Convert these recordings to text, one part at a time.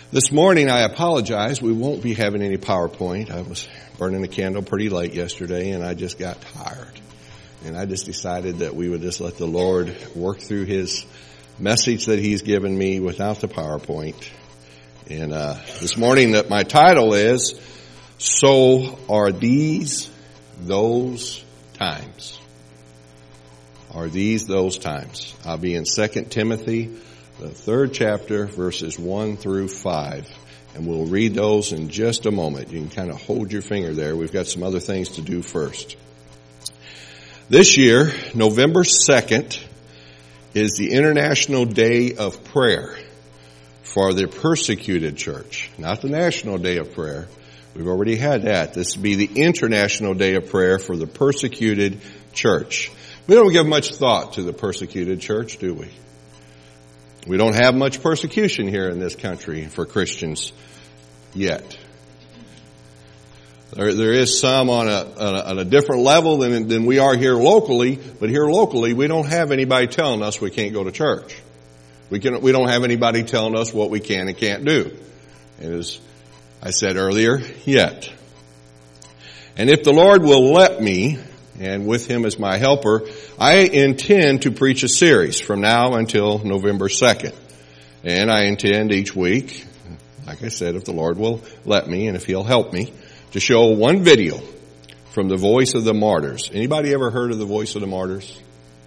This morning, I apologize. We won't be having any PowerPoint. I was burning a candle pretty late yesterday, and I just got tired. And I just decided that we would just let the Lord work through His message that He's given me without the PowerPoint. And this morning, that my title is, So Are These Those Times? Are these those times? I'll be in 2 Timothy, the 3rd chapter, verses 1 through 5. And we'll read those in just a moment. You can kind of hold your finger there. We've got some other things to do first. This year, November 2nd, is the International Day of Prayer for the persecuted church. Not the National Day of Prayer. We've already had that. This will be the International Day of Prayer for the persecuted church. We don't give much thought to the persecuted church, do we? We don't have much persecution here in this country for Christians yet. There is some on a different level than we are here locally, but here locally we don't have anybody telling us we can't go to church. We don't have anybody telling us what we can and can't do. And as I said earlier, yet. And if the Lord will let me, and with Him as my helper, I intend to preach a series from now until November 2nd. And I intend each week, like I said, if the Lord will let me and if He'll help me, to show one video from the Voice of the Martyrs. Anybody ever heard of the Voice of the Martyrs?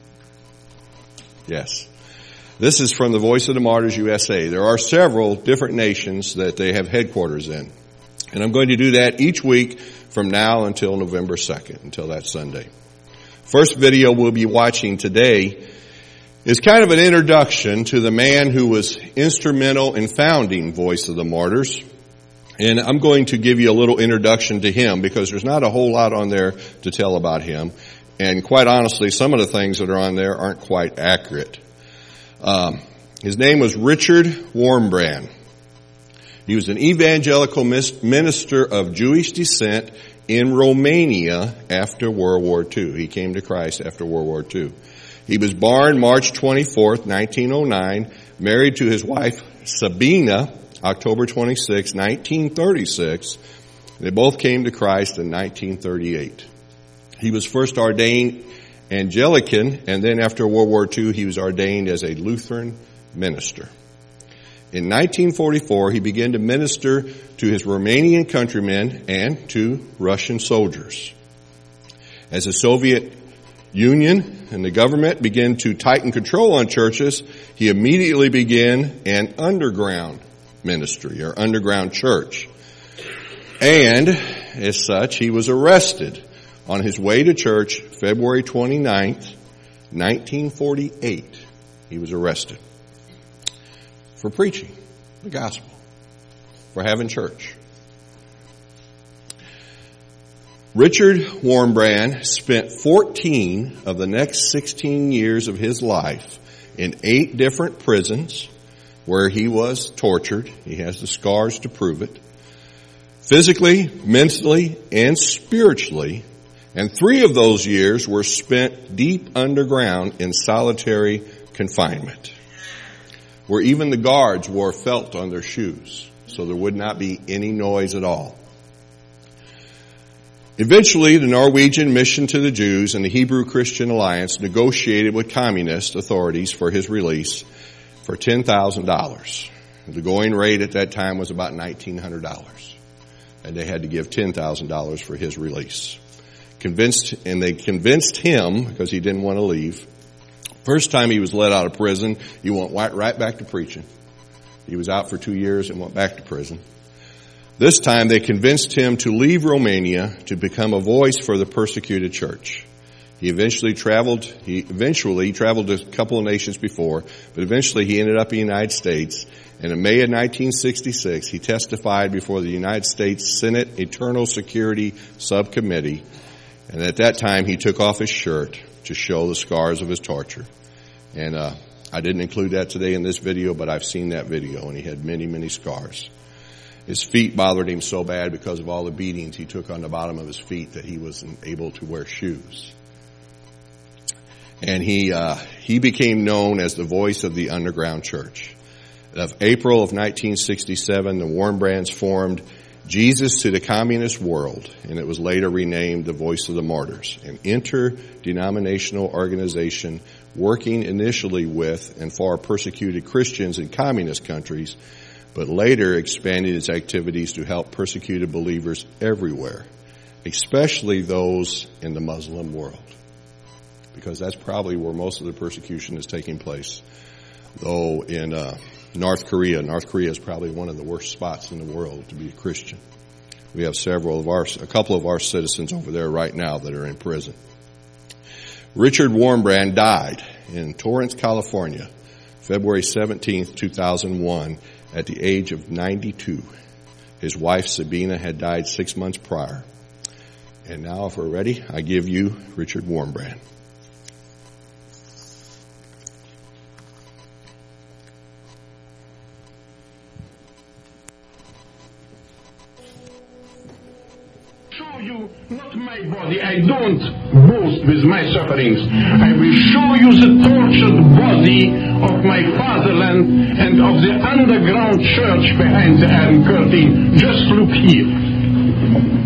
Yes. This is from the Voice of the Martyrs USA. There are several different nations that they have headquarters in. And I'm going to do that each week from now until November 2nd, until that Sunday. First video we'll be watching today is kind of an introduction to the man who was instrumental in founding Voice of the Martyrs. And I'm going to give you a little introduction to him because there's not a whole lot on there to tell about him. And quite honestly, some of the things that are on there aren't quite accurate. His name was Richard Wurmbrand. He was an evangelical minister of Jewish descent in Romania after World War II. He came to Christ after World War II. He was born March 24th, 1909, married to his wife Sabina, October 26, 1936. They both came to Christ in 1938. He was first ordained Anglican, and then after World War II, he was ordained as a Lutheran minister. In 1944, he began to minister to his Romanian countrymen and to Russian soldiers. As the Soviet Union and the government began to tighten control on churches, he immediately began an underground ministry or underground church. And as such, he was arrested on his way to church February 29th, 1948. He was arrested for preaching the gospel, for having church. Richard Wurmbrand spent 14 of the next 16 years of his life in 8 different prisons where he was tortured. He has the scars to prove it. Physically, mentally, and spiritually. And 3 of those years were spent deep underground in solitary confinement, where even the guards wore felt on their shoes, so there would not be any noise at all. Eventually, the Norwegian Mission to the Jews and the Hebrew Christian Alliance negotiated with communist authorities for his release for $10,000. The going rate at that time was about $1,900, and they had to give $10,000 for his release. They convinced him, because he didn't want to leave. First time he was let out of prison, he went right back to preaching. He was out for 2 years and went back to prison. This time they convinced him to leave Romania to become a voice for the persecuted church. He traveled to a couple of nations before, but eventually he ended up in the United States. And in May of 1966, he testified before the United States Senate Internal Security Subcommittee. And at that time, he took off his shirt to show the scars of his torture. And I didn't include that today in this video, but I've seen that video, and he had many, many scars. His feet bothered him so bad because of all the beatings he took on the bottom of his feet that he wasn't able to wear shoes. And he became known as the voice of the underground church. of April of 1967, the Wurmbrands formed Jesus to the Communist World, and it was later renamed the Voice of the Martyrs, an interdenominational organization working initially with and for persecuted Christians in communist countries, but later expanded its activities to help persecuted believers everywhere, especially those in the Muslim world, because that's probably where most of the persecution is taking place. Though in North Korea is probably one of the worst spots in the world to be a Christian. We have a couple of our citizens over there right now that are in prison. Richard Wurmbrand died in Torrance, California, February 17th, 2001, at the age of 92. His wife, Sabina, had died 6 months prior. And now, if we're ready, I give you Richard Wurmbrand. You, not my body. I don't boast with my sufferings. I will show you the tortured body of my fatherland and of the underground church behind the Iron Curtain. Just look here.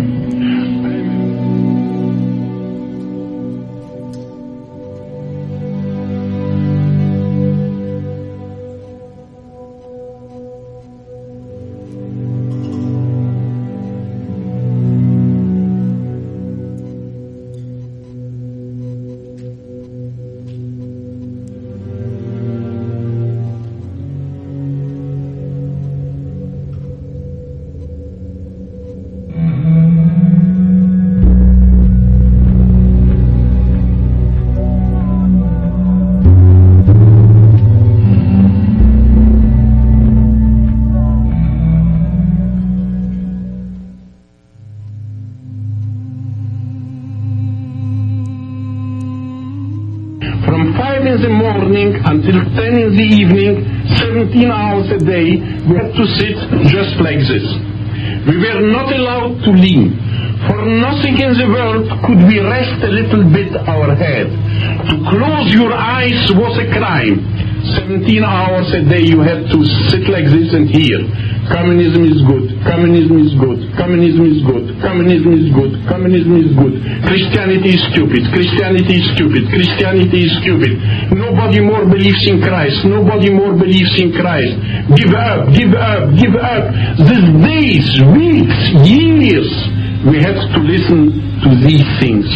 From 5 in the morning until 10 in the evening, 17 hours a day, we had to sit just like this. We were not allowed to lean. For nothing in the world could we rest a little bit our head. To close your eyes was a crime. 17 hours a day you had to sit like this and hear. Communism is good, communism is good, communism is good, communism is good, communism is good. Christianity is stupid, Christianity is stupid, Christianity is stupid. Nobody more believes in Christ, nobody more believes in Christ. Give up, give up, give up. These days, weeks, years, we have to listen to these things.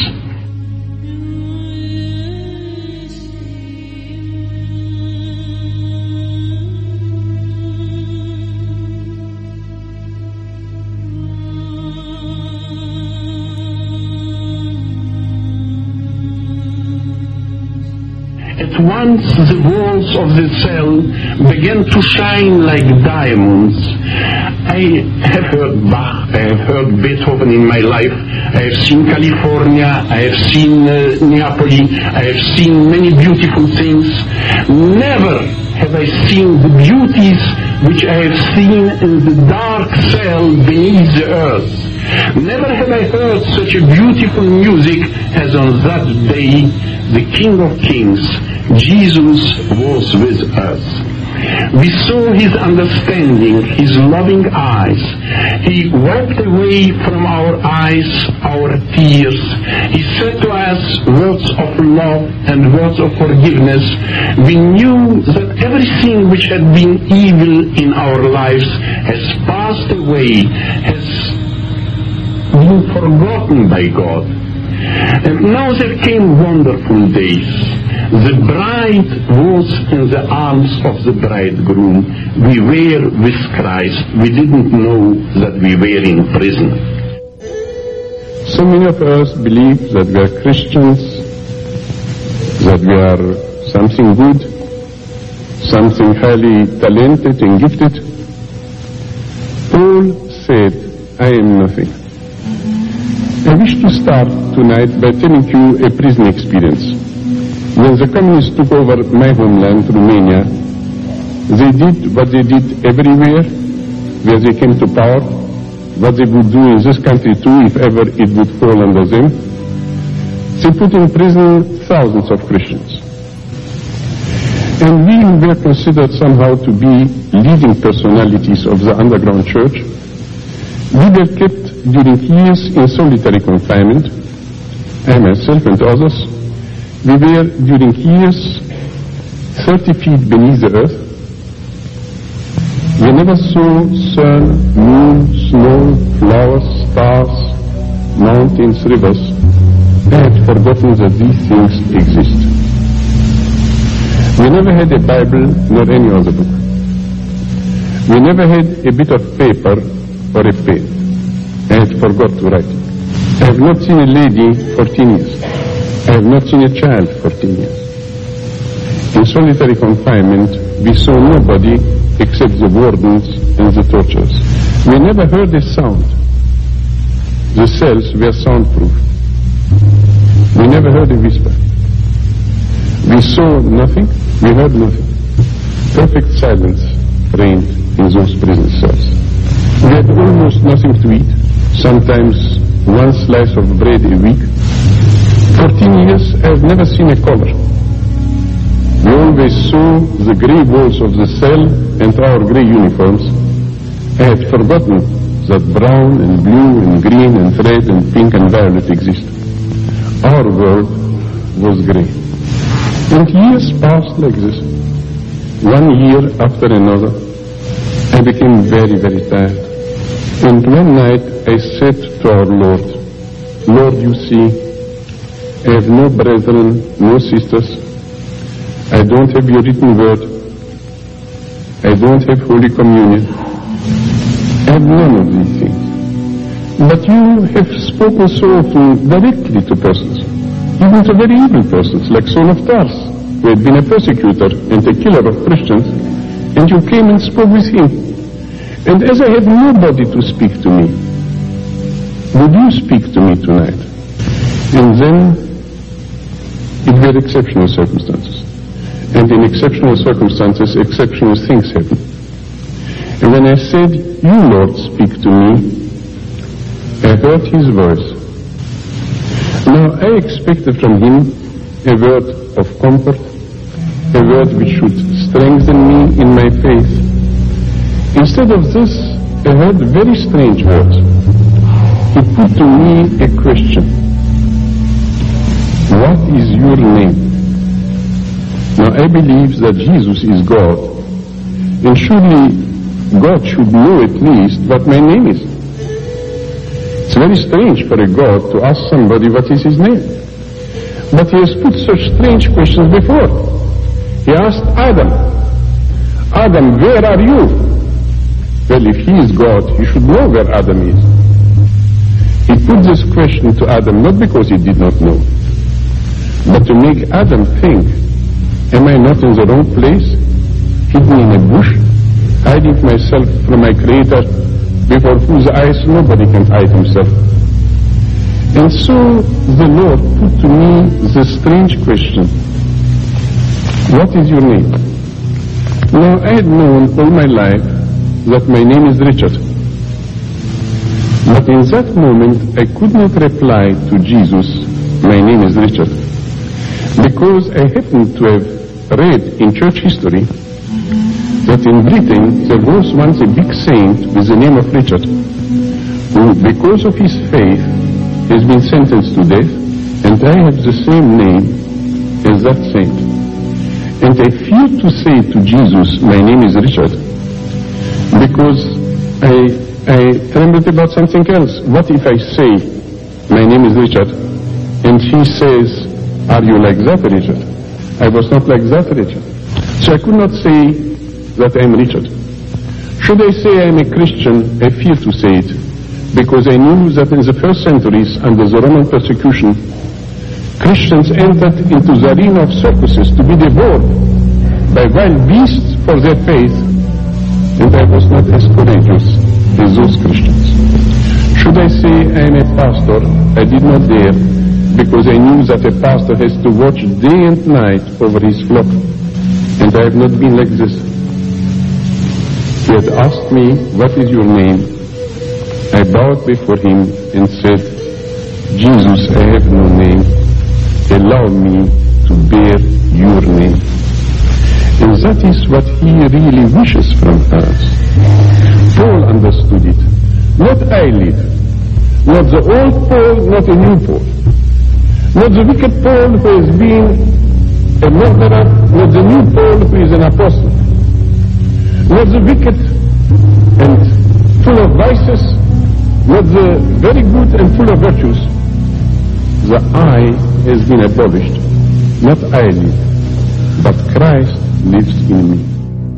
At once the walls of the cell began to shine like diamonds. I have heard Bach, I have heard Beethoven in my life, I have seen California, I have seen Napoli, I have seen many beautiful things. Never have I seen the beauties which I have seen in the dark cell beneath the earth. Never have I heard such a beautiful music as on that day the King of Kings, Jesus, was with us. We saw his understanding, his loving eyes. He wiped away from our eyes our tears. He said to us words of love and words of forgiveness. We knew that everything which had been evil in our lives has passed away, has been forgotten by God. And now there came wonderful days. The bride was in the arms of the bridegroom. We were with Christ. We didn't know that we were in prison. So many of us believe that we are Christians, that we are something good, something highly talented and gifted. Paul said, I am nothing. I wish to start tonight by telling you a prison experience. When the communists took over my homeland, Romania, they did what they did everywhere where they came to power, what they would do in this country too if ever it would fall under them. They put in prison thousands of Christians. And we were considered somehow to be leading personalities of the underground church. We were kept during years in solitary confinement, I myself and others. We were during years 30 feet beneath the earth. We never saw sun, moon, snow, flowers, stars, mountains, rivers. I had forgotten that these things exist. We never had a Bible nor any other book. We never had a bit of paper or a pen. I had forgot to write. I have not seen a lady 14 years. I have not seen a child 14 years. In solitary confinement, we saw nobody except the wardens and the torturers. We never heard a sound. The cells were soundproof. We never heard a whisper. We saw nothing, we heard nothing. Perfect silence reigned in those prison cells. We had almost nothing to eat, sometimes one slice of bread a week. 14 years, I have never seen a collar. We always saw the grey walls of the cell and our grey uniforms. I had forgotten that brown and blue and green and red and pink and violet exist. Our world was grey. And years passed like this. 1 year after another, I became very, very tired. And one night I said to our Lord, Lord, you see, I have no brethren, no sisters. I don't have your written word. I don't have Holy Communion. I have none of these things. But you have spoken so often directly to persons, even to very evil persons, like Saul of Tarsus, who had been a persecutor and a killer of Christians, and you came and spoke with him. And as I had nobody to speak to me, would you speak to me tonight? And then it were exceptional circumstances. And in exceptional circumstances, exceptional things happen. And when I said, you, Lord, speak to me, I heard his voice. Now I expected from him a word of comfort, a word which should strengthen me in my faith. Instead of this, I heard very strange words. He put to me a question. What is your name? Now I believe that Jesus is God, and surely God should know at least what my name is. It's very strange for a God to ask somebody what is his name. But he has put such strange questions before. He asked Adam, Adam, where are you? Well, if he is God, he should know where Adam is. He put this question to Adam not because he did not know, but to make Adam think, am I not in the wrong place, hidden in a bush, hiding myself from my Creator, before whose eyes nobody can hide himself? And so the Lord put to me the strange question, what is your name? Now I had known all my life that my name is Richard. But in that moment I could not reply to Jesus, my name is Richard, because I happened to have read in church history that in Britain there was once a big saint with the name of Richard, who because of his faith has been sentenced to death, and I have the same name as that saint. And I fear to say to Jesus, my name is Richard, because I trembled about something else. What if I say, my name is Richard, and he says, are you like that, Richard? I was not like that, Richard. So I could not say that I am Richard. Should I say I am a Christian, I fear to say it, because I knew that in the first centuries, under the Roman persecution, Christians entered into the arena of circuses to be devoured by wild beasts for their faith, and I was not as courageous as those Christians. Should I say I am a pastor, I did not dare, because I knew that a pastor has to watch day and night over his flock, and I have not been like this. He had asked me, what is your name? I bowed before him and said, Jesus, I have no name. Allow me to bear your name. And that is what he really wishes from us. Paul understood it. Not I live. Not the old Paul, not a new Paul. Not the wicked Paul who has been a murderer, not the new Paul who is an apostle. Not the wicked and full of vices, not the very good and full of virtues. The I has been abolished. Not I live, but Christ lives in me.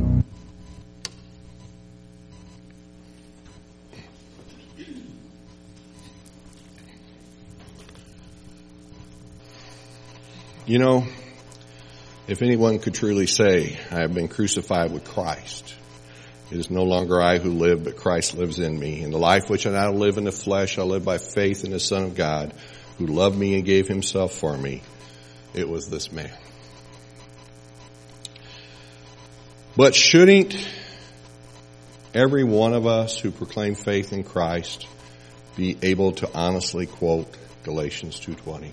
You know, if anyone could truly say, I have been crucified with Christ, it is no longer I who live, but Christ lives in me. And the life which I now live in the flesh, I live by faith in the Son of God, who loved me and gave himself for me. It was this man. But shouldn't every one of us who proclaim faith in Christ be able to honestly quote Galatians 2:20?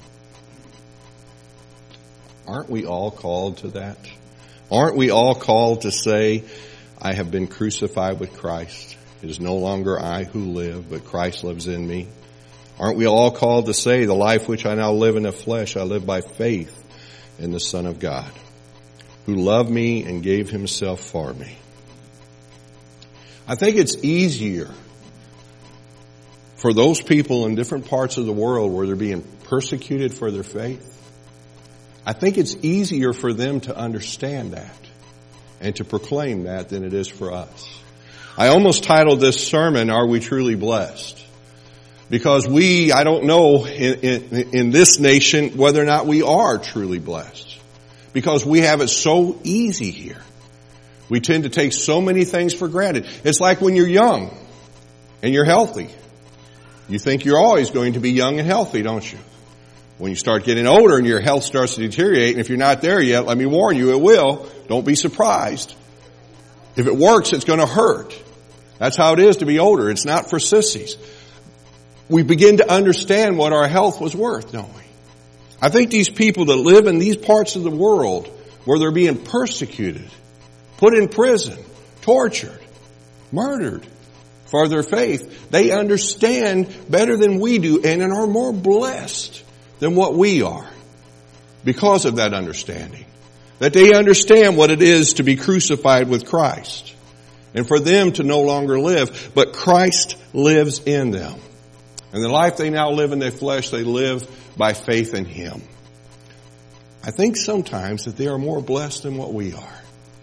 Aren't we all called to that? Aren't we all called to say, I have been crucified with Christ. It is no longer I who live, but Christ lives in me. Aren't we all called to say, the life which I now live in the flesh, I live by faith in the Son of God, who loved me and gave himself for me? I think it's easier for those people in different parts of the world where they're being persecuted for their faith. I think it's easier for them to understand that and to proclaim that than it is for us. I almost titled this sermon, Are We Truly Blessed? Because I don't know in this nation whether or not we are truly blessed. Because we have it so easy here. We tend to take so many things for granted. It's like when you're young and you're healthy. You think you're always going to be young and healthy, don't you? When you start getting older and your health starts to deteriorate, and if you're not there yet, let me warn you, it will. Don't be surprised. If it works, it's going to hurt. That's how it is to be older. It's not for sissies. We begin to understand what our health was worth, don't we? I think these people that live in these parts of the world where they're being persecuted, put in prison, tortured, murdered for their faith, they understand better than we do and are more blessed than what we are because of that understanding. That they understand what it is to be crucified with Christ. And for them to no longer live, but Christ lives in them. And the life they now live in their flesh, they live by faith in Him. I think sometimes that they are more blessed than what we are.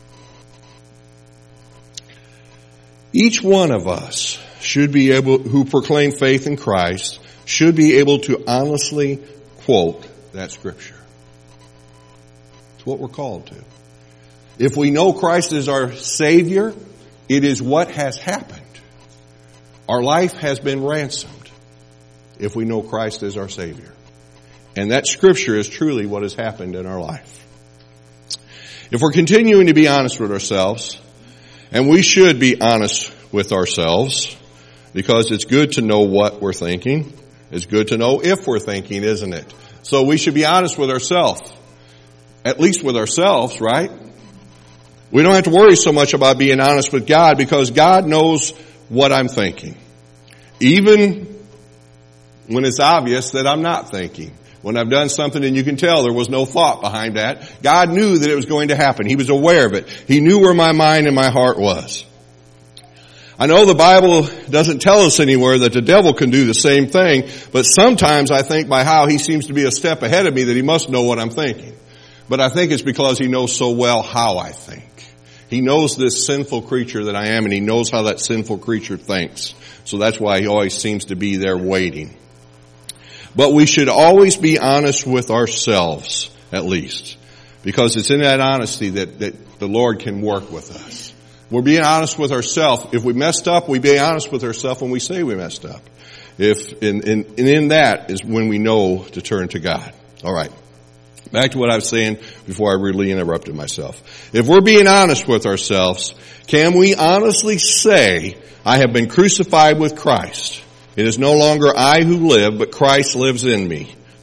Each one of us should be able, who proclaim faith in Christ, should be able to honestly quote that scripture. It's what we're called to. If we know Christ is our Savior, it is what has happened. Our life has been ransomed if we know Christ is our Savior. And that scripture is truly what has happened in our life. If we're continuing to be honest with ourselves, and we should be honest with ourselves, because it's good to know what we're thinking. It's good to know if we're thinking, isn't it? So we should be honest with ourselves. At least with ourselves, right? We don't have to worry so much about being honest with God because God knows what I'm thinking. Even when it's obvious that I'm not thinking. When I've done something and you can tell there was no thought behind that, God knew that it was going to happen. He was aware of it. He knew where my mind and my heart was. I know the Bible doesn't tell us anywhere that the devil can do the same thing, but sometimes I think by how he seems to be a step ahead of me that he must know what I'm thinking. But I think it's because he knows so well how I think. He knows this sinful creature that I am, and he knows how that sinful creature thinks. So that's why he always seems to be there waiting. But we should always be honest with ourselves, at least. Because it's in that honesty that the Lord can work with us. We're being honest with ourselves. If we messed up, we be honest with ourselves when we say we messed up. In that is when we know to turn to God. All right. Back to what I was saying before I really interrupted myself. If we're being honest with ourselves, can we honestly say, I have been crucified with Christ? It is no longer I who live, but Christ lives in me.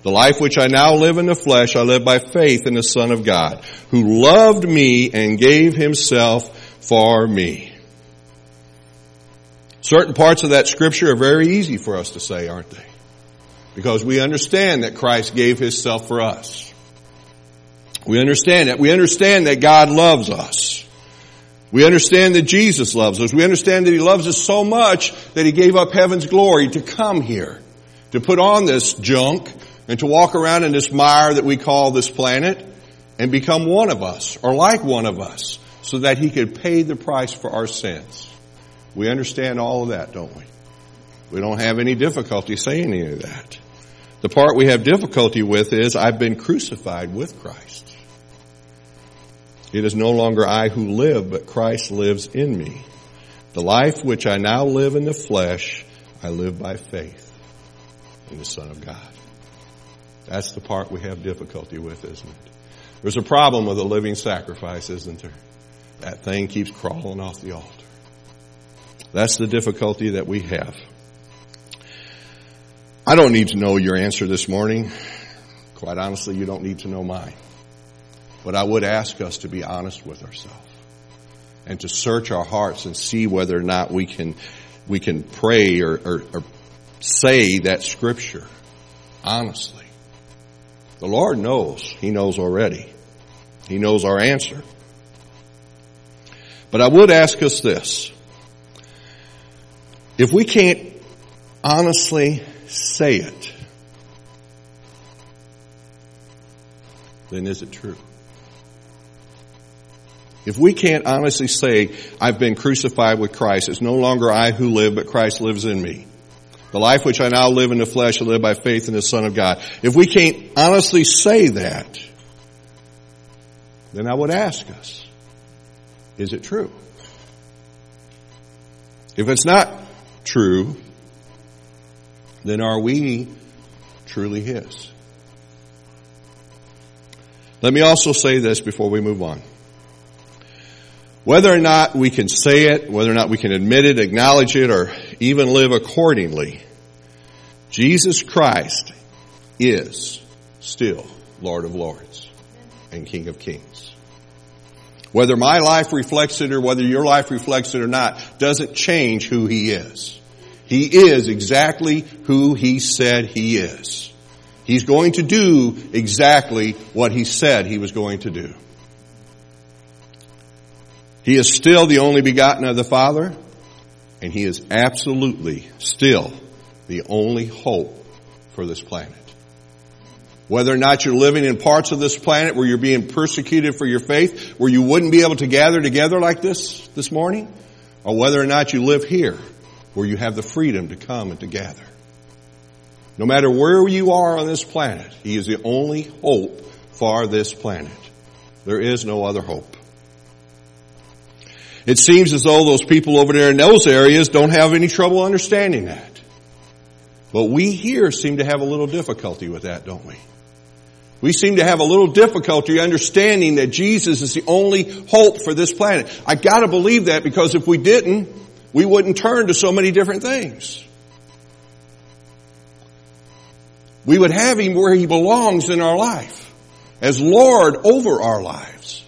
The life which I now live in the flesh, I live by faith in the Son of God, who loved me and gave himself for me. Certain parts of that scripture are very easy for us to say, aren't they? Because we understand that Christ gave himself for us. We understand that. We understand that God loves us. We understand that Jesus loves us. We understand that he loves us so much that he gave up heaven's glory to come here, to put on this junk and to walk around in this mire that we call this planet and become one of us or like one of us so that he could pay the price for our sins. We understand all of that, don't we? We don't have any difficulty saying any of that. The part we have difficulty with is I've been crucified with Christ. It is no longer I who live, but Christ lives in me. The life which I now live in the flesh, I live by faith in the Son of God. That's the part we have difficulty with, isn't it? There's a problem with a living sacrifice, isn't there? That thing keeps crawling off the altar. That's the difficulty that we have. I don't need to know your answer this morning. Quite honestly, you don't need to know mine. But I would ask us to be honest with ourselves and to search our hearts and see whether or not we can pray or say that scripture honestly. The Lord knows. He knows already. He knows our answer. But I would ask us this. If we can't honestly say it, then is it true? If we can't honestly say, I've been crucified with Christ, it's no longer I who live, but Christ lives in me. The life which I now live in the flesh, I live by faith in the Son of God. If we can't honestly say that, then I would ask us, is it true? If it's not true, then are we truly his? Let me also say this before we move on. Whether or not we can say it, whether or not we can admit it, acknowledge it, or even live accordingly, Jesus Christ is still Lord of Lords and King of Kings. Whether my life reflects it or whether your life reflects it or not doesn't change who he is. He is exactly who he said he is. He's going to do exactly what he said he was going to do. He is still the only begotten of the Father, and he is absolutely still the only hope for this planet. Whether or not you're living in parts of this planet where you're being persecuted for your faith, where you wouldn't be able to gather together like this morning, or whether or not you live here where you have the freedom to come and to gather. No matter where you are on this planet, he is the only hope for this planet. There is no other hope. It seems as though those people over there in those areas don't have any trouble understanding that. But we here seem to have a little difficulty with that, don't we? We seem to have a little difficulty understanding that Jesus is the only hope for this planet. I gotta believe that, because if we didn't, we wouldn't turn to so many different things. We would have him where he belongs in our life, as Lord over our lives.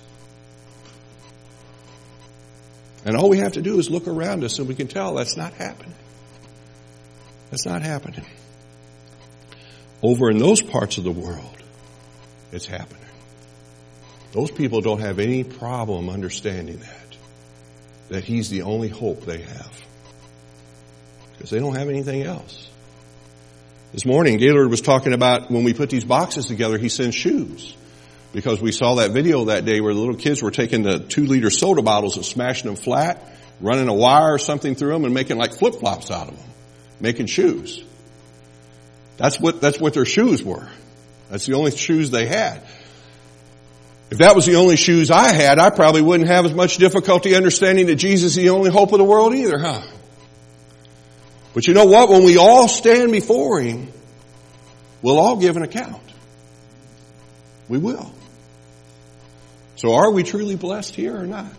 And all we have to do is look around us and we can tell that's not happening. That's not happening. Over in those parts of the world, it's happening. Those people don't have any problem understanding that he's the only hope they have. Because they don't have anything else. This morning, Gaylord was talking about when we put these boxes together, he sends shoes. Because we saw that video that day where the little kids were taking the 2-liter soda bottles and smashing them flat, running a wire or something through them and making like flip-flops out of them. Making shoes. That's what their shoes were. That's the only shoes they had. If that was the only shoes I had, I probably wouldn't have as much difficulty understanding that Jesus is the only hope of the world either, huh? But you know what? When we all stand before him, we'll all give an account. We will. So are we truly blessed here or not?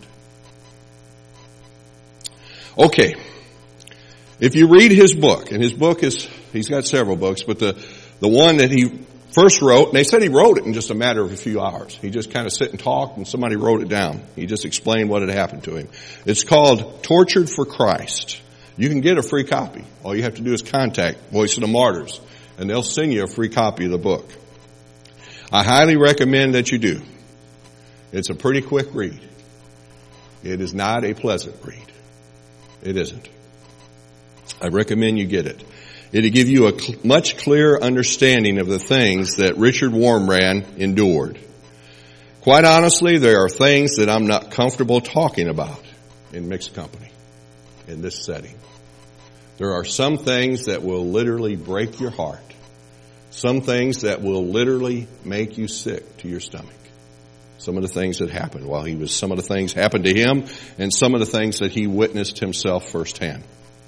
Okay. If you read his book, and his book is, he's got several books, but the one that he first wrote, and they said he wrote it in just a matter of a few hours. He just kind of sit and talked, and somebody wrote it down. He just explained what had happened to him. It's called Tortured for Christ. You can get a free copy. All you have to do is contact Voice of the Martyrs, and they'll send you a free copy of the book. I highly recommend that you do. It's a pretty quick read. It is not a pleasant read. It isn't. I recommend you get it. It'll give you a much clearer understanding of the things that Richard Wurmbrand endured. Quite honestly, there are things that I'm not comfortable talking about in mixed company, in this setting. There are some things that will literally break your heart. Some things that will literally make you sick to your stomach. Some of the things that happened while he was, some of the things happened to him, and some of the things that he witnessed himself firsthand.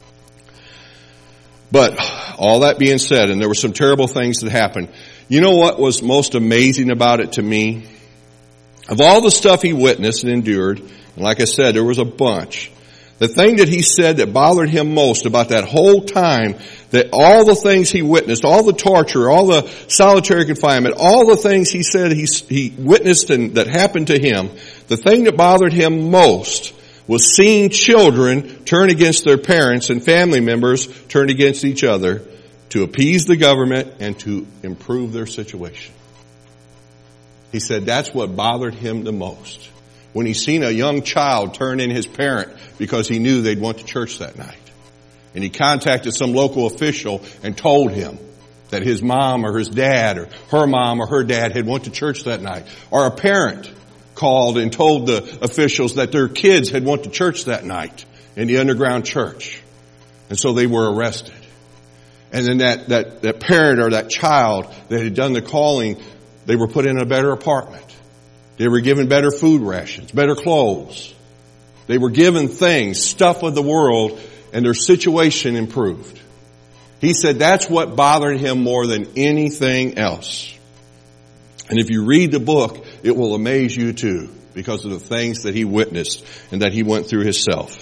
But all that being said, and there were some terrible things that happened, you know what was most amazing about it to me? Of all the stuff he witnessed and endured, and like I said, there was a bunch, the thing that he said that bothered him most about that whole time, that all the things he witnessed, all the torture, all the solitary confinement, all the things he said he witnessed and that happened to him, the thing that bothered him most was seeing children turn against their parents and family members turn against each other to appease the government and to improve their situation. He said that's what bothered him the most. When he seen a young child turn in his parent because he knew they'd went to church that night. And he contacted some local official and told him that his mom or his dad or her mom or her dad had went to church that night. Or a parent called and told the officials that their kids had went to church that night in the underground church. And so they were arrested. And then that parent or that child that had done the calling, they were put in a better apartment. They were given better food rations, better clothes. They were given things, stuff of the world, and their situation improved. He said that's what bothered him more than anything else. And if you read the book, it will amaze you too, because of the things that he witnessed and that he went through himself.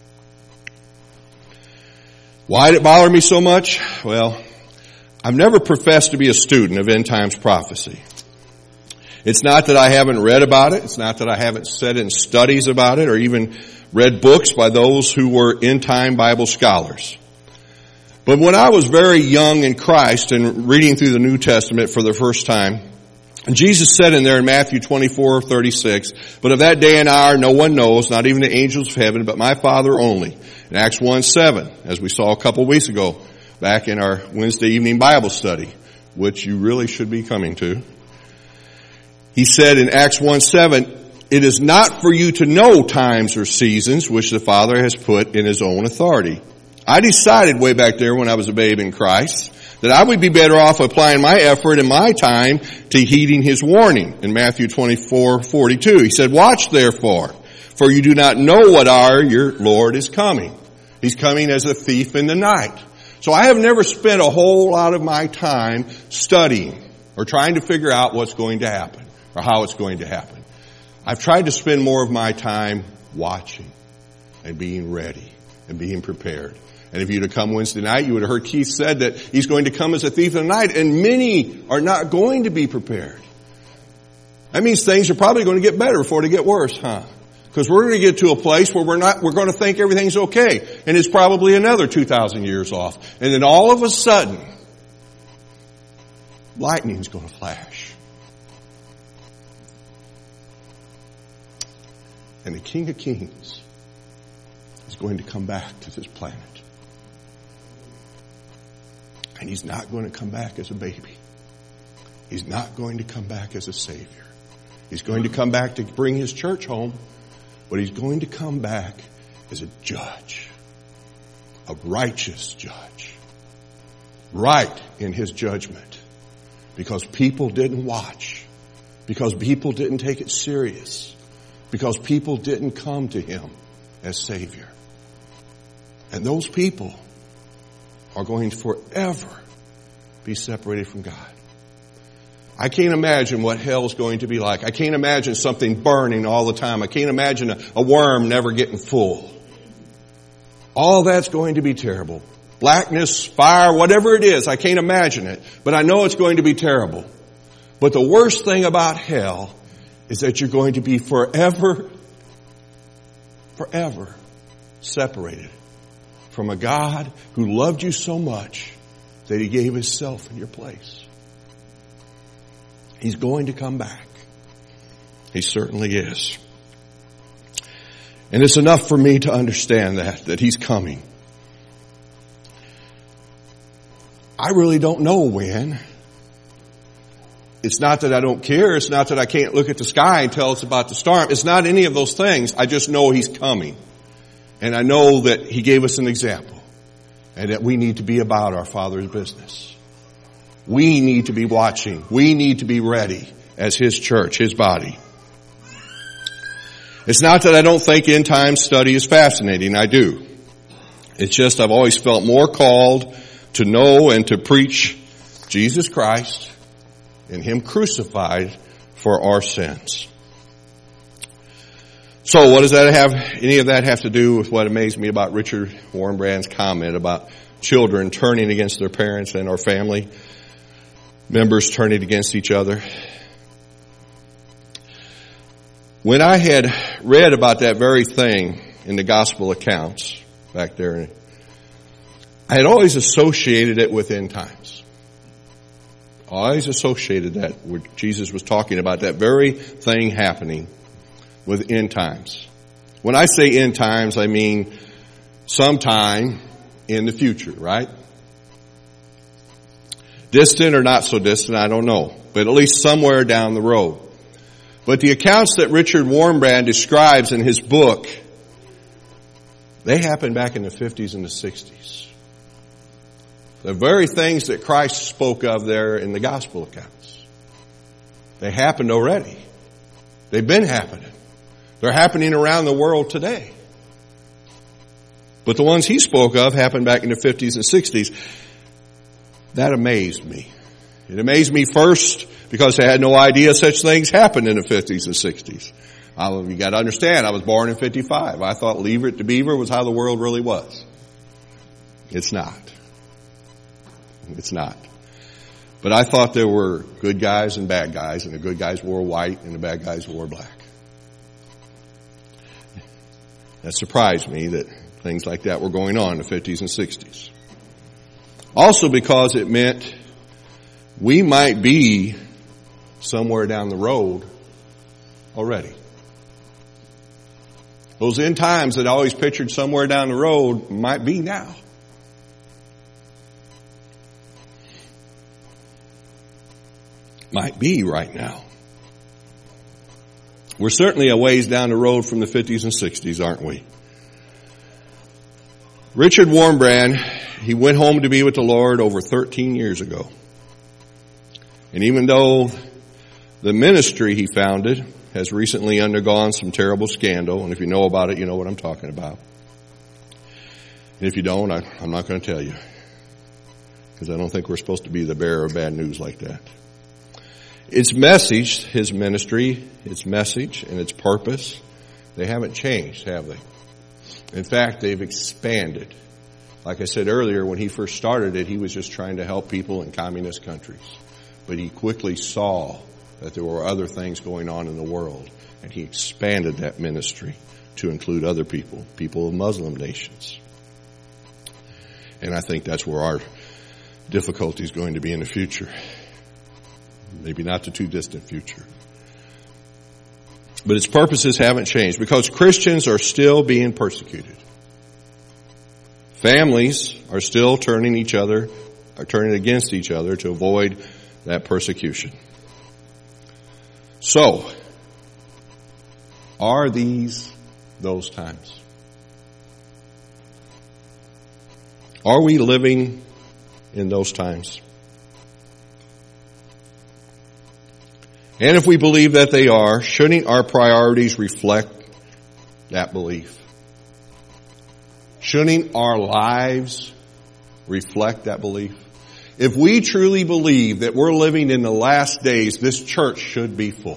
Why did it bother me so much? Well, I've never professed to be a student of end times prophecy. It's not that I haven't read about it. It's not that I haven't sat in studies about it or even read books by those who were end time Bible scholars. But when I was very young in Christ and reading through the New Testament for the first time, Jesus said in there in Matthew 24:36, "But of that day and hour no one knows, not even the angels of heaven, but my Father only." In Acts 1:7, as we saw a couple weeks ago back in our Wednesday evening Bible study, which you really should be coming to. He said in Acts 1:7, "It is not for you to know times or seasons which the Father has put in His own authority." I decided way back there when I was a babe in Christ that I would be better off applying my effort and my time to heeding His warning. In Matthew 24:42, He said, "Watch therefore, for you do not know what hour your Lord is coming." He's coming as a thief in the night. So I have never spent a whole lot of my time studying or trying to figure out what's going to happen or how it's going to happen. I've tried to spend more of my time watching and being ready and being prepared. And if you'd have come Wednesday night, you would have heard Keith said that he's going to come as a thief in the night, and many are not going to be prepared. That means things are probably going to get better before they get worse, huh? Because we're going to get to a place where we're going to think everything's okay, and it's probably another 2,000 years off. And then all of a sudden, lightning's going to flash. And the King of Kings is going to come back to this planet. And He's not going to come back as a baby. He's not going to come back as a Savior. He's going to come back to bring His church home, but He's going to come back as a judge, a righteous judge, right in His judgment, because people didn't watch, because people didn't take it serious, because people didn't come to Him as Savior. And those people are going to forever be separated from God. I can't imagine what hell's going to be like. I can't imagine something burning all the time. I can't imagine a worm never getting full. All that's going to be terrible. blackness, fire, whatever it is. I can't imagine it, but I know it's going to be terrible. But the worst thing about hell is that you're going to be forever separated from a God who loved you so much that He gave Himself in your place. He's going to come back. He certainly is. And it's enough for me to understand that He's coming. I really don't know when. It's not that I don't care. It's not that I can't look at the sky and tell it's about to storm. It's not any of those things. I just know He's coming. And I know that He gave us an example. And that we need to be about our Father's business. We need to be watching. We need to be ready as His church, His body. It's not that I don't think end time study is fascinating. I do. It's just I've always felt more called to know and to preach Jesus Christ and Him crucified for our sins. So what does that have, any of that have to do with what amazed me about Richard Wurmbrand's comment about children turning against their parents and our family members turning against each other? When I had read about that very thing in the gospel accounts back there, I had always associated it with end times. I always associated that where Jesus was talking about that very thing happening with end times. When I say end times, I mean sometime in the future, right? Distant or not so distant, I don't know. But at least somewhere down the road. But the accounts that Richard Wurmbrand describes in his book, they happened back in the 50s and the 60s. The very things that Christ spoke of there in the gospel accounts. They happened already. They've been happening. They're happening around the world today. But the ones he spoke of happened back in the 50s and 60s. That amazed me. It amazed me first because I had no idea such things happened in the 50s and 60s. You got to understand, I was born in 55. I thought Leave It to Beaver was how the world really was. It's not. It's not. But I thought there were good guys and bad guys, and the good guys wore white and the bad guys wore black. That surprised me that things like that were going on in the 50s and 60s. Also because it meant we might be somewhere down the road already. Those end times that I always pictured somewhere down the road might be now. Might be right now. We're certainly a ways down the road from the 50s and 60s, aren't we? Richard Wurmbrand, he went home to be with the Lord over 13 years ago. And even though the ministry he founded has recently undergone some terrible scandal, and if you know about it, you know what I'm talking about. And if you don't, I'm not going to tell you. Because I don't think we're supposed to be the bearer of bad news like that. Its message, his ministry, its message and its purpose, they haven't changed, have they? In fact, they've expanded. Like I said earlier, when he first started it, he was just trying to help people in communist countries. But he quickly saw that there were other things going on in the world, and he expanded that ministry to include other people, people of Muslim nations. And I think that's where our difficulty is going to be in the future. Maybe not the too distant future. But its purposes haven't changed because Christians are still being persecuted. Families are still turning against each other to avoid that persecution. So, are these those times? Are we living in those times? And if we believe that they are, shouldn't our priorities reflect that belief? Shouldn't our lives reflect that belief? If we truly believe that we're living in the last days, this church should be full.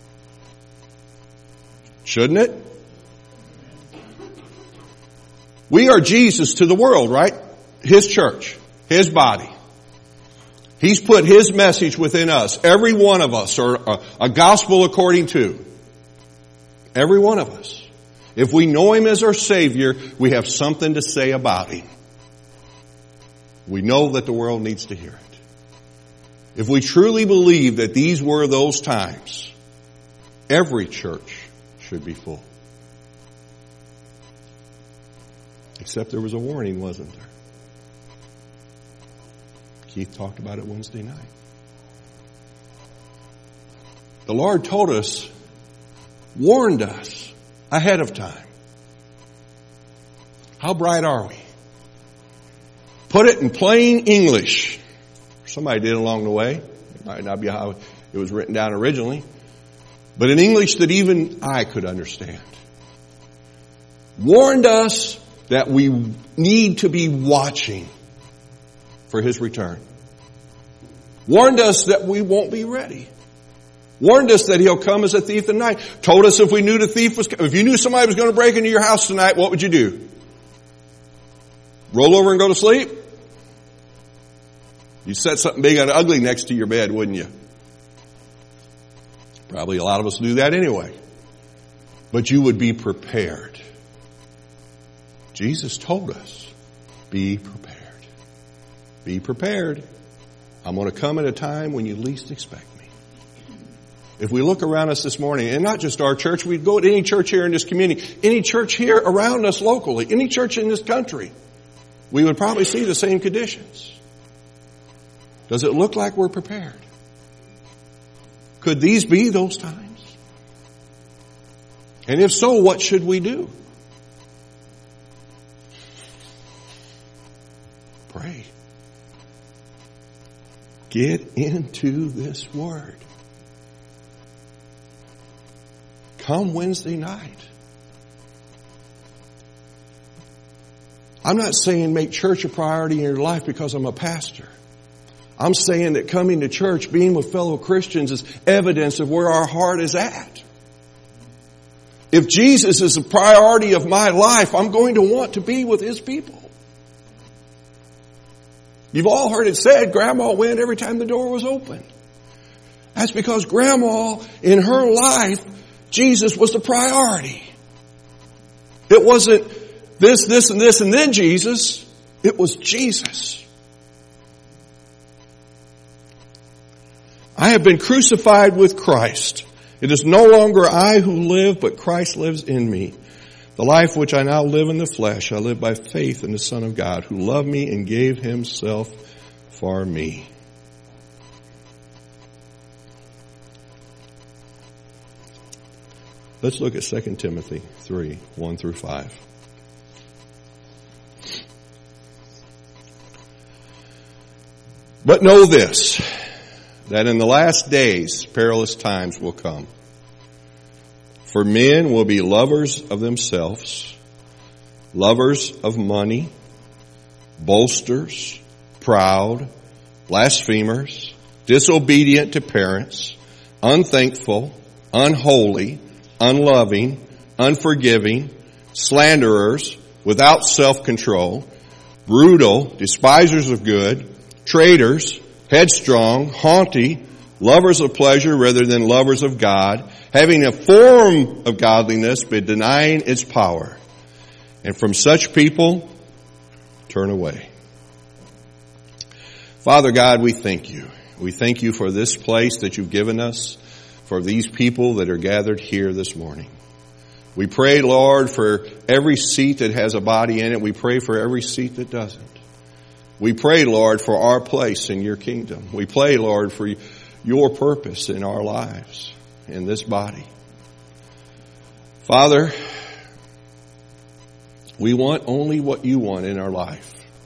Shouldn't it? We are Jesus to the world, right? His church, His body. He's put His message within us. Every one of us are a gospel according to. Every one of us. If we know Him as our Savior, we have something to say about Him. We know that the world needs to hear it. If we truly believe that these were those times, every church should be full. Except there was a warning, wasn't there? Keith talked about it Wednesday night. The Lord told us, warned us ahead of time. How bright are we? Put it in plain English. Somebody did along the way. It might not be how it was written down originally. But in English that even I could understand. Warned us that we need to be watching for His return. Warned us that we won't be ready. Warned us that He'll come as a thief in the night. Told us if we knew the thief was coming, if you knew somebody was going to break into your house tonight, what would you do? Roll over and go to sleep? You'd set something big and ugly next to your bed, wouldn't you? Probably a lot of us do that anyway. But you would be prepared. Jesus told us, be prepared. Be prepared. I'm going to come at a time when you least expect me. If we look around us this morning, and not just our church, we'd go to any church here in this community, any church here around us locally, any church in this country, we would probably see the same conditions. Does it look like we're prepared? Could these be those times? And if so, what should we do? Pray. Get into this Word. Come Wednesday night. I'm not saying make church a priority in your life because I'm a pastor. I'm saying that coming to church, being with fellow Christians is evidence of where our heart is at. If Jesus is a priority of my life, I'm going to want to be with His people. You've all heard it said, Grandma went every time the door was open. That's because Grandma, in her life, Jesus was the priority. It wasn't this, and this, and then Jesus. It was Jesus. I have been crucified with Christ. It is no longer I who live, but Christ lives in me. The life which I now live in the flesh, I live by faith in the Son of God, who loved me and gave Himself for me. Let's look at 2 Timothy 3, 1 through 5. But know this, that in the last days perilous times will come. For men will be lovers of themselves, lovers of money, boasters, proud, blasphemers, disobedient to parents, unthankful, unholy, unloving, unforgiving, slanderers, without self-control, brutal, despisers of good, traitors, headstrong, haughty, lovers of pleasure rather than lovers of God, having a form of godliness but denying its power. And from such people, turn away. Father God, we thank You. We thank You for this place that You've given us, for these people that are gathered here this morning. We pray, Lord, for every seat that has a body in it. We pray for every seat that doesn't. We pray, Lord, for our place in Your kingdom. We pray, Lord, for Your purpose in our lives, in this body. Father, we want only what You want in our life.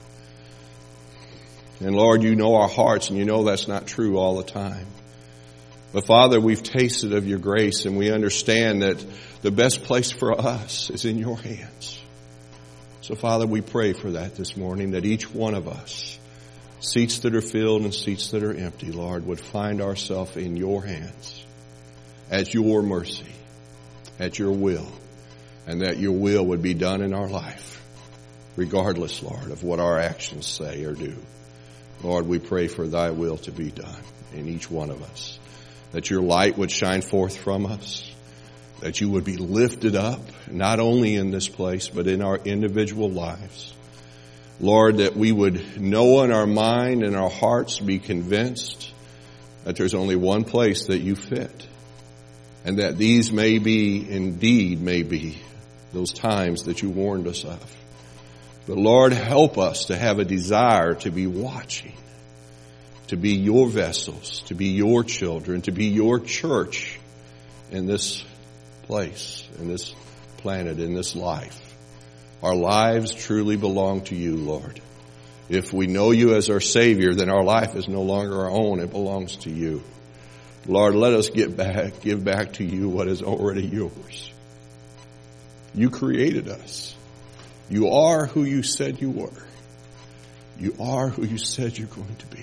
And Lord, You know our hearts, and You know that's not true all the time. But Father, we've tasted of Your grace, and we understand that the best place for us is in Your hands. So Father, we pray for that this morning, that each one of us, seats that are filled and seats that are empty, Lord, would find ourselves in Your hands, at Your mercy, at Your will, and that Your will would be done in our life. regardless, Lord, of what our actions say or do. Lord, we pray for thy will to be done in each one of us, that your light would shine forth from us, that you would be lifted up, not only in this place, but in our individual lives. Lord, that we would know in our mind and our hearts be convinced that there's only one place that you fit, and that these may be those times that you warned us of. But Lord, help us to have a desire to be watching, to be your vessels, to be your children, to be your church in this place, in this planet, in this life. Our lives truly belong to you, Lord. If we know you as our Savior, then our life is no longer our own. It belongs to you. Lord, let us give back to you what is already yours. You created us. You are who you said you were. You are who you said you're going to be.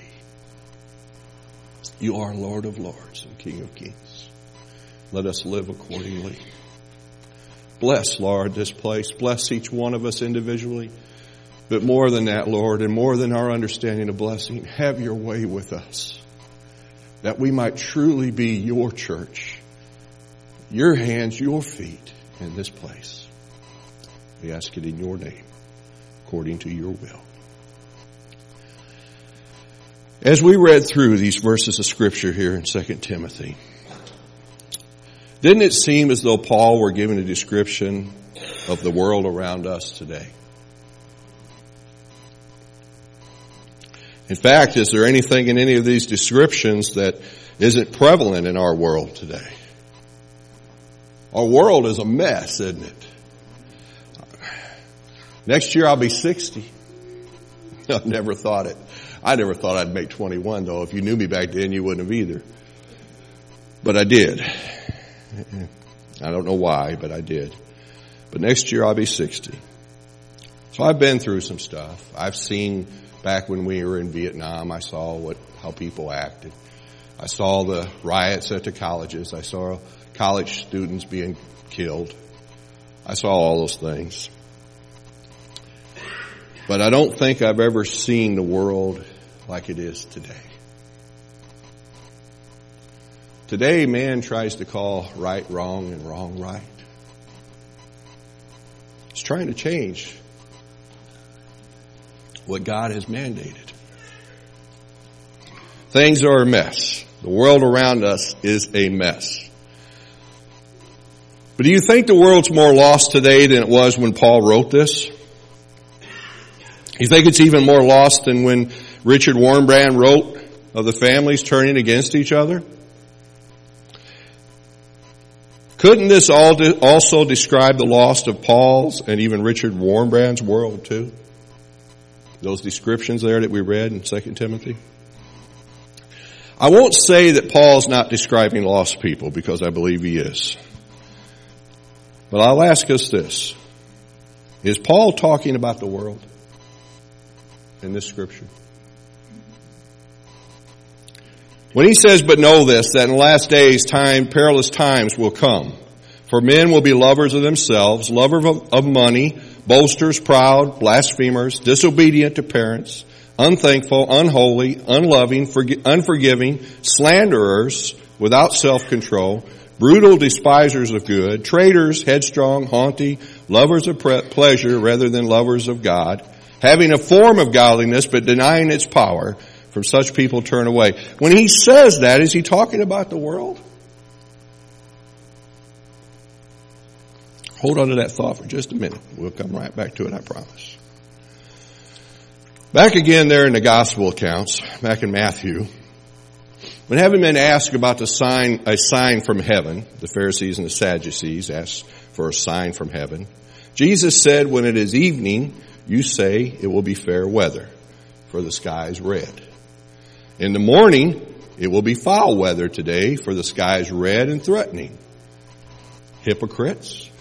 You are Lord of Lords and King of Kings. Let us live accordingly. Bless, Lord, this place. Bless each one of us individually. But more than that, Lord, and more than our understanding of blessing, have your way with us, that we might truly be your church, your hands, your feet in this place. We ask it in your name, according to your will. As we read through these verses of Scripture here in 2 Timothy, didn't it seem as though Paul were giving a description of the world around us today? In fact, is there anything in any of these descriptions that isn't prevalent in our world today? Our world is a mess, isn't it? Next year I'll be 60. I never thought it. I never thought I'd make 21, though. If you knew me back then, you wouldn't have either. But I did. I don't know why, but I did. But next year I'll be 60. So I've been through some stuff. I've seen back when we were in Vietnam, I saw how people acted. I saw the riots at the colleges. I saw college students being killed. I saw all those things. But I don't think I've ever seen the world like it is today. Today, man tries to call right wrong and wrong right. It's trying to change what God has mandated. Things are a mess. The world around us is a mess. But do you think the world's more lost today than it was when Paul wrote this? You think it's even more lost than when Richard Wurmbrand wrote of the families turning against each other? Couldn't this also describe the loss of Paul's and even Richard Wurmbrand's world too? Those descriptions there that we read in 2 Timothy. I won't say that Paul's not describing lost people, because I believe he is. But I'll ask us this. Is Paul talking about the world in this scripture? When he says, but know this, that in the last days perilous times will come. For men will be lovers of themselves, lovers of money, boasters, proud, blasphemers, disobedient to parents, unthankful, unholy, unloving, unforgiving, slanderers, without self-control, brutal despisers of good, traitors, headstrong, haughty, lovers of pleasure rather than lovers of God, having a form of godliness but denying its power. From such people turn away. When he says that, is he talking about the world? Hold on to that thought for just a minute. We'll come right back to it, I promise. Back again there in the gospel accounts, back in Matthew, when having been asked about a sign from heaven, the Pharisees and the Sadducees asked for a sign from heaven, Jesus said, when it is evening, you say it will be fair weather, for the sky is red. In the morning, it will be foul weather today, for the sky is red and threatening. Hypocrites!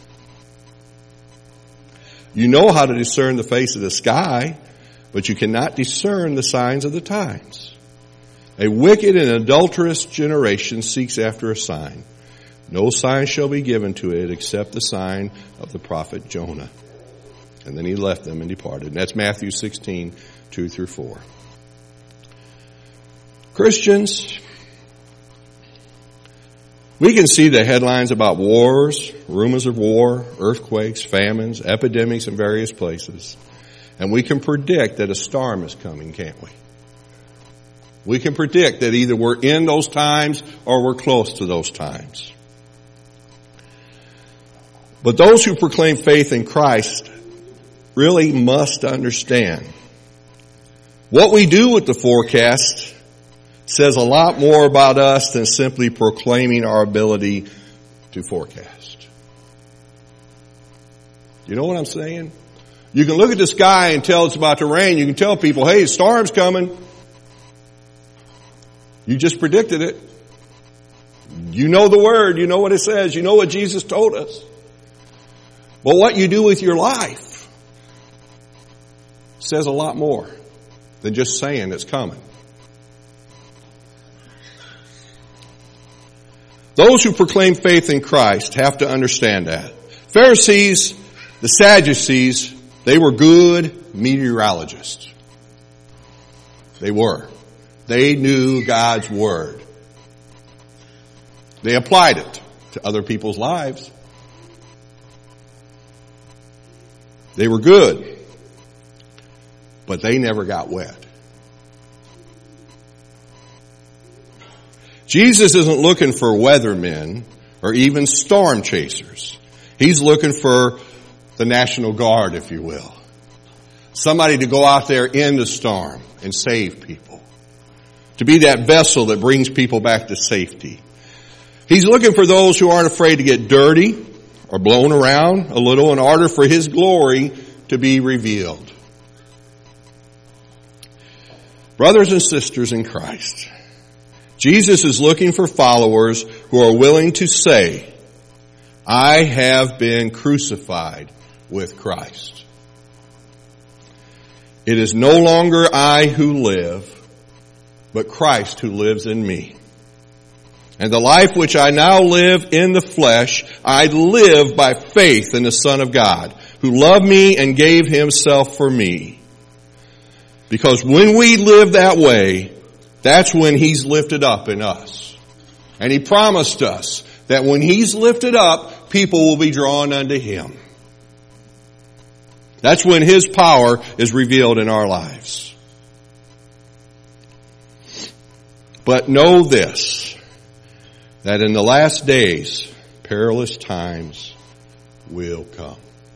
You know how to discern the face of the sky, but you cannot discern the signs of the times. A wicked and adulterous generation seeks after a sign. No sign shall be given to it except the sign of the prophet Jonah. And then he left them and departed. And that's Matthew 16, 2 through 4. Christians, we can see the headlines about wars, rumors of war, earthquakes, famines, epidemics in various places. And we can predict that a storm is coming, can't we? We can predict that either we're in those times or we're close to those times. But those who proclaim faith in Christ really must understand what we do with the forecast says a lot more about us than simply proclaiming our ability to forecast. You know what I'm saying? You can look at the sky and tell it's about to rain. You can tell people, hey, a storm's coming. You just predicted it. You know the word. You know what it says. You know what Jesus told us. But what you do with your life says a lot more than just saying it's coming. Those who proclaim faith in Christ have to understand that. Pharisees, the Sadducees, they were good meteorologists. They were. They knew God's word. They applied it to other people's lives. They were good, but they never got wet. Jesus isn't looking for weathermen or even storm chasers. He's looking for the National Guard, if you will. Somebody to go out there in the storm and save people. To be that vessel that brings people back to safety. He's looking for those who aren't afraid to get dirty or blown around a little in order for His glory to be revealed. Brothers and sisters in Christ, Jesus is looking for followers who are willing to say, I have been crucified with Christ. It is no longer I who live, but Christ who lives in me. And the life which I now live in the flesh, I live by faith in the Son of God, who loved me and gave Himself for me. Because when we live that way, that's when He's lifted up in us. And He promised us that when He's lifted up, people will be drawn unto Him. That's when His power is revealed in our lives. But know this, that in the last days, perilous times will come.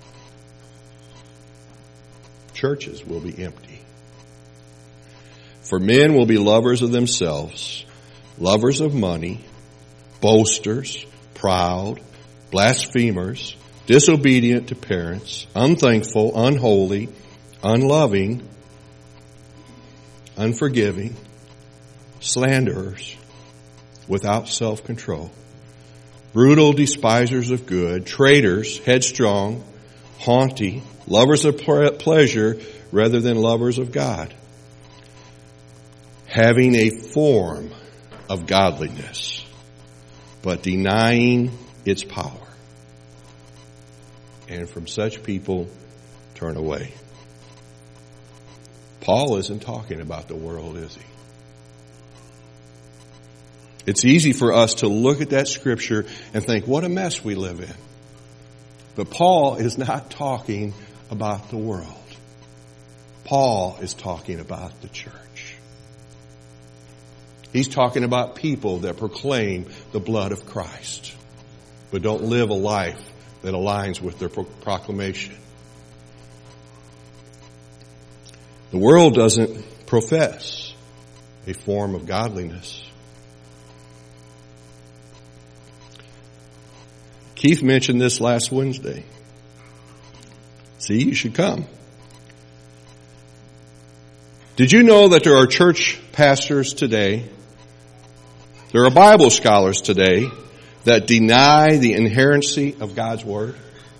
Churches will be empty. For men will be lovers of themselves, lovers of money, boasters, proud, blasphemers, disobedient to parents, unthankful, unholy, unloving, unforgiving, slanderers, without self-control, brutal despisers of good, traitors, headstrong, haughty, lovers of pleasure rather than lovers of God, having a form of godliness, but denying its power. And from such people, turn away. Paul isn't talking about the world, is he? It's easy for us to look at that scripture and think, what a mess we live in. But Paul is not talking about the world. Paul is talking about the church. He's talking about people that proclaim the blood of Christ, but don't live a life that aligns with their proclamation. The world doesn't profess a form of godliness. Keith mentioned this last Wednesday. See, you should come. Did you know that there are church pastors today, there are Bible scholars today that deny the inerrancy of God's Word?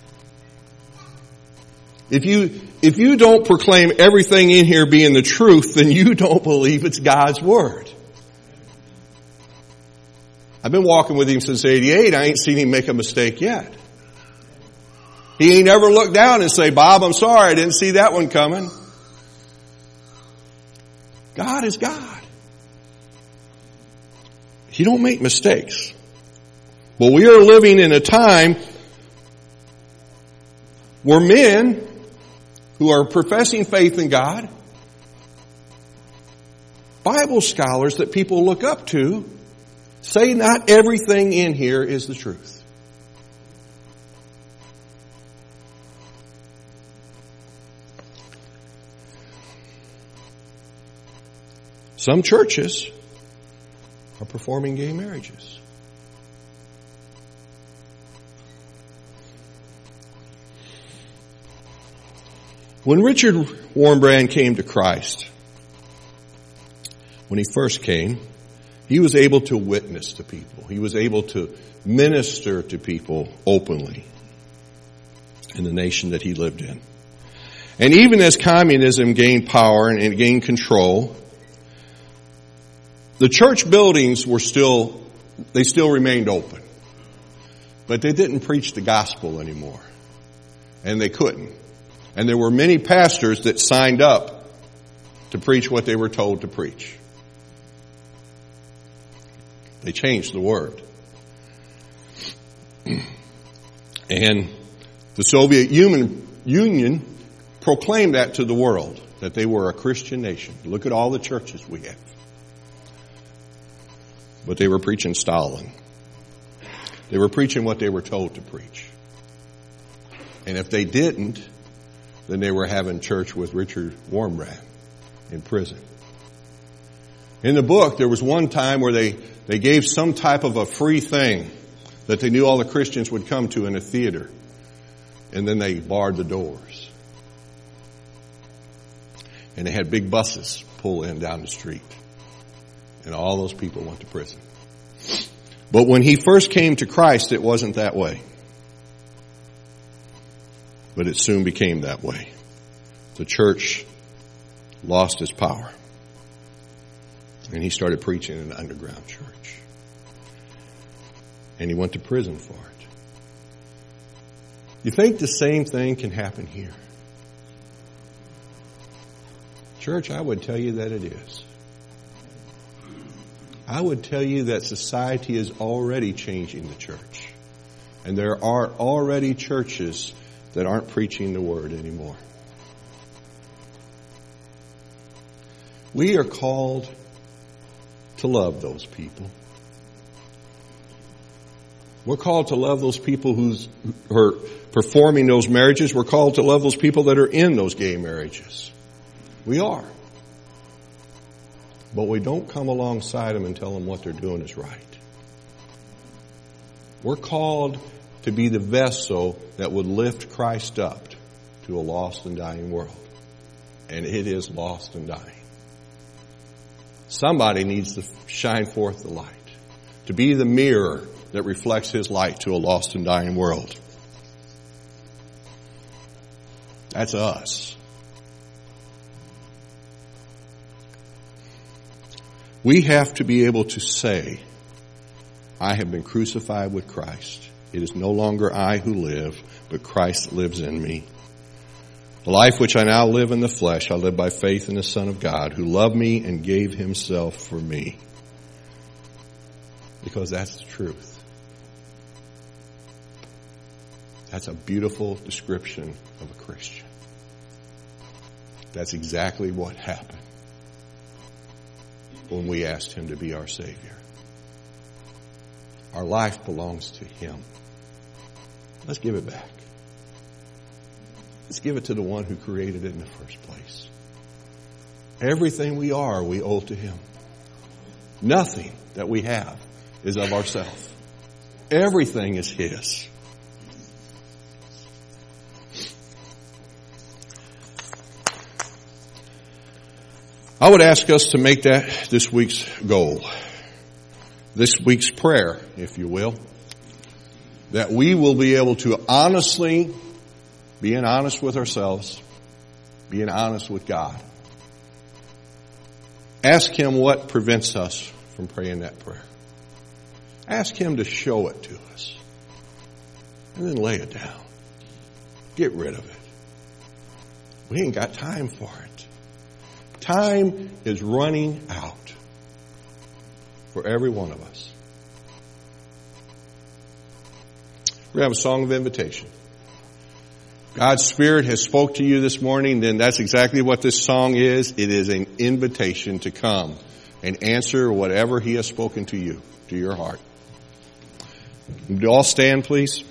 If you don't proclaim everything in here being the truth, then you don't believe it's God's Word. I've been walking with him since '88. I ain't seen him make a mistake yet. He ain't ever looked down and say, Bob, I'm sorry, I didn't see that one coming. God is God. He don't make mistakes. But we are living in a time where men who are professing faith in God, Bible scholars that people look up to, say not everything in here is the truth. Some churches are performing gay marriages. When Richard Wurmbrand came to Christ, when he first came, he was able to witness to people. He was able to minister to people openly in the nation that he lived in. And even as communism gained power and gained control, the church buildings were still remained open. But they didn't preach the gospel anymore. And they couldn't. And there were many pastors that signed up to preach what they were told to preach. They changed the word. And the Soviet Union proclaimed that to the world, that they were a Christian nation. Look at all the churches we have. But they were preaching Stalin. They were preaching what they were told to preach. And if they didn't, then they were having church with Richard Wurmbrand in prison. In the book, there was one time where they gave some type of a free thing that they knew all the Christians would come to in a theater. And then they barred the doors. And they had big buses pull in down the street. And all those people went to prison. But when he first came to Christ, it wasn't that way. But it soon became that way. The church lost its power. And he started preaching in an underground church. And he went to prison for it. You think the same thing can happen here? Church, I would tell you that it is. I would tell you that society is already changing the church. And there are already churches that aren't preaching the word anymore. We are called to love those people. We're called to love those people who are performing those marriages. We're called to love those people that are in those gay marriages. We are. But we don't come alongside them and tell them what they're doing is right. We're called to be the vessel that would lift Christ up to a lost and dying world. And it is lost and dying. Somebody needs to shine forth the light, to be the mirror that reflects His light to a lost and dying world. That's us. We have to be able to say, I have been crucified with Christ. It is no longer I who live, but Christ lives in me. The life which I now live in the flesh, I live by faith in the Son of God, who loved me and gave Himself for me. Because that's the truth. That's a beautiful description of a Christian. That's exactly what happened when we asked Him to be our Savior. Our life belongs to Him. Let's give it back. Let's give it to the one who created it in the first place. Everything we are, we owe to Him. Nothing that we have is of ourselves. Everything is His. I would ask us to make that this week's goal. This week's prayer, if you will. That we will be able to honestly, being honest with ourselves, being honest with God. Ask Him what prevents us from praying that prayer. Ask Him to show it to us. And then lay it down. Get rid of it. We ain't got time for it. Time is running out for every one of us. We're going to have a song of invitation. God's Spirit has spoke to you this morning, then that's exactly what this song is. It is an invitation to come and answer whatever He has spoken to you, to your heart. Would you all stand, please?